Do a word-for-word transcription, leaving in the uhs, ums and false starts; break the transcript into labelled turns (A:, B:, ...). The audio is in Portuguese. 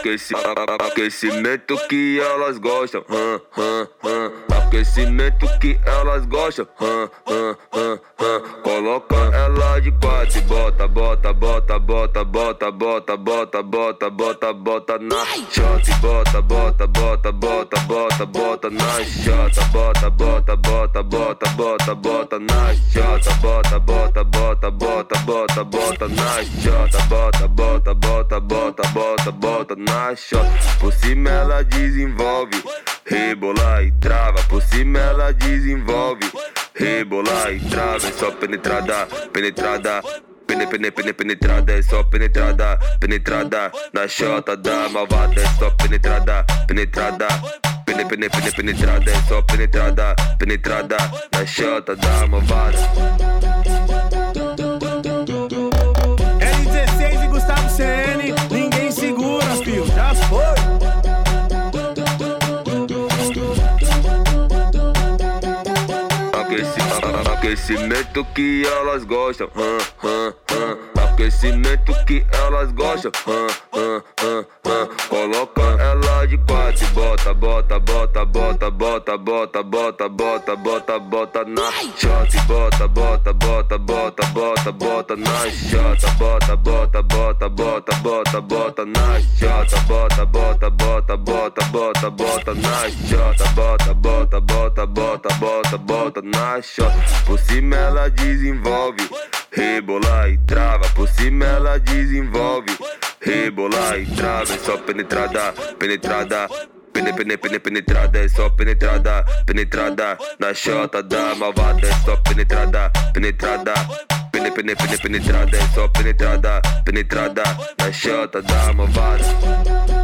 A: Aqueci, aquecimento que elas gostam, hum, hum, hum. Aquecimento que elas gostam, hum, hum, hum, hum. Coloca ela de quatro e bota, bota, bota, bota, bota, bota, bota, bota, bota, bota na chota. Bota, bota, bota, bota, bota, bota na chota. Bota, bota, bota, bota, bota, bota na chota. Bota, bota, bota, bota, bota, bota na chota. Bota, bota, bota, bota, bota, bota na chota. Por cima ela desenvolve, rebola e trava. Por cima ela desenvolve, rebola e trava. É só penetrada, penetrada. Pene, pene, pene, penetrada, é só penetrada, penetrada. Na chota da malvada, é só penetrada, penetrada. Pene, pene, pene, penetrada, é só penetrada, penetrada. Na chota da malvada.
B: L dezesseis e Gustavo C N, ninguém segura, filho, já foi.
A: Aquecimento que elas gostam, hum, hum, hum. Aquecimento que elas gostam, hum, hum, hum, hum. Coloca ela de quatro e bota, bota, bota, bota, bota, bota, bota, bota, bota, bota na chota. Bota, bota, bota, bota, bota, bota na chota. Bota, bota, bota, bota, bota, bota na chota. Bota, bota, bota, bota, bota, bota na chota. Bota, bota, bota, bota, bota, bota na chota. Por cima ela desenvolve, rebola e trava. Por cima ela desenvolve, rebola e trava. É só penetrada, penetrada. Pene, pene, pene, penetrada, é só penetrada, penetrada. Na chota da malvada, é só penetrada, penetrada. Pene, pene, pene, penetrada, é só penetrada, penetrada. Na chota da malvada.